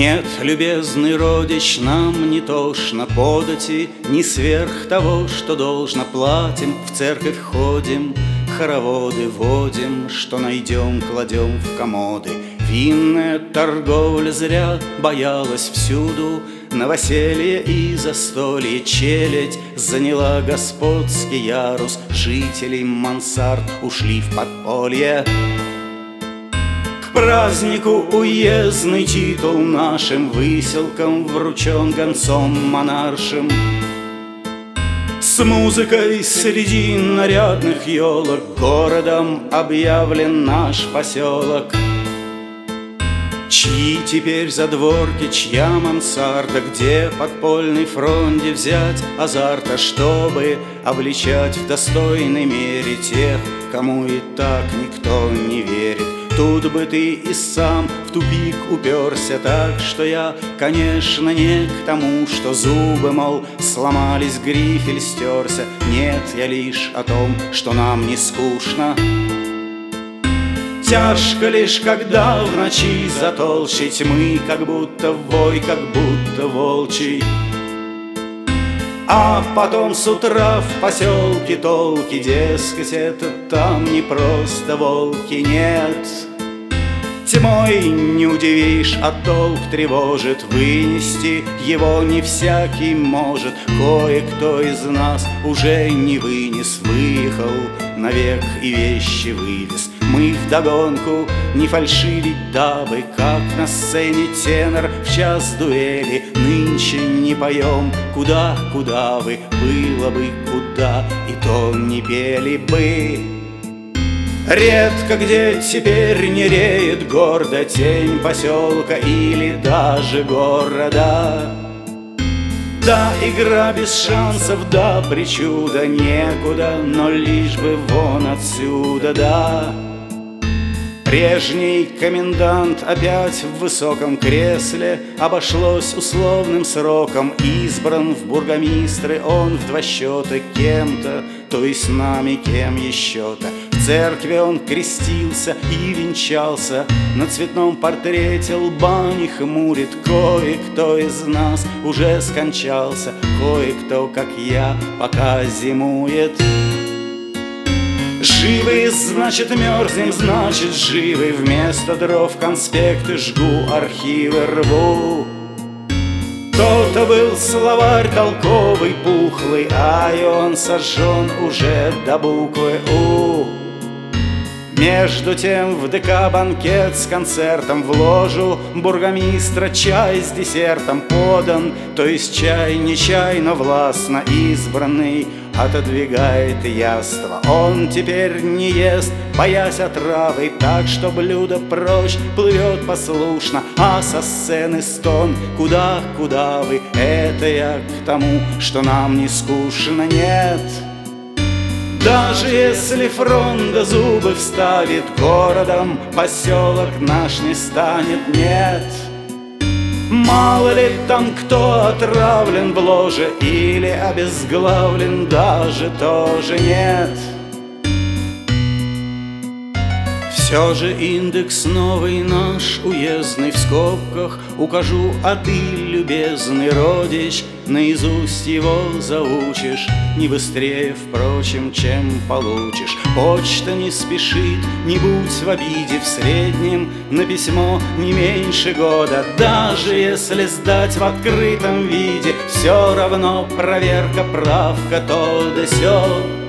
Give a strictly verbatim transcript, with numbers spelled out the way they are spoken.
Нет, любезный родич, нам не тошно подати, не сверх того, что должно платим, в церковь ходим, хороводы водим, что найдем, кладем в комоды. Винная торговля зря боялась всюду, новоселье и застолье челядь заняла господский ярус, жителей мансард ушли в подполье. К празднику уездный титул нашим выселкам вручен гонцом монаршим. С музыкой среди нарядных елок городом объявлен наш поселок. Чьи теперь задворки, чья мансарда, где подпольный фронте взять азарта, чтобы обличать в достойной мере тех, кому и так никто не верит. Тут бы ты и сам в тупик уперся так, что я, конечно, не к тому, что зубы, мол, сломались, грифель стерся. Нет, я лишь о том, что нам не скучно. Тяжко лишь, когда в ночи за толщей тьмы, как будто вой, как будто волчий. А потом с утра в поселке толки, дескать, это там не просто волки, нет. Тьмой не удивишь, а толк тревожит, вынести его не всякий может. Кое-кто из нас уже не вынес, выехал навек и вещи вывез. Мы вдогонку не фальшивить, дабы, как на сцене тенор в час дуэли, нынче не поем «Куда, куда вы?» Было бы куда, и то не пели бы. Редко где теперь не реет гордо тень поселка или даже города. Да, игра без шансов, да, причуда некуда, но лишь бы вон отсюда, да. Прежний комендант опять в высоком кресле, обошлось условным сроком, избран в бургомистры он в два счета кем-то, то есть нами кем еще-то. В церкви он крестился и венчался, на цветном портрете лба не хмурит. Кое-кто из нас уже скончался, кое-кто, как я, пока зимует. Живы, значит, мерзнем, значит, живы. Вместо дров конспекты жгу, архивы рву. То-то был словарь толковый, пухлый, а и он сожжен уже до буквы У. Между тем в ДК банкет с концертом, в ложу бургомистра чай с десертом подан, то есть чай не чай, но властно избранный отодвигает яство. Он теперь не ест, боясь отравы, так что блюдо прочь плывет послушно, а со сцены стон «Куда, куда вы?» Это я к тому, что нам не скучно, нет. Даже если фронта зубы вставит, городом поселок наш не станет, нет. Мало ли там кто отравлен в ложе или обезглавлен, даже тоже нет. Все же индекс новый наш уездный в скобках укажу, а ты, любезный родич, наизусть его заучишь не быстрее, впрочем, чем получишь. Почта не спешит, не будь в обиде, в среднем на письмо не меньше года. Даже если сдать в открытом виде, все равно проверка, правка, то да сё.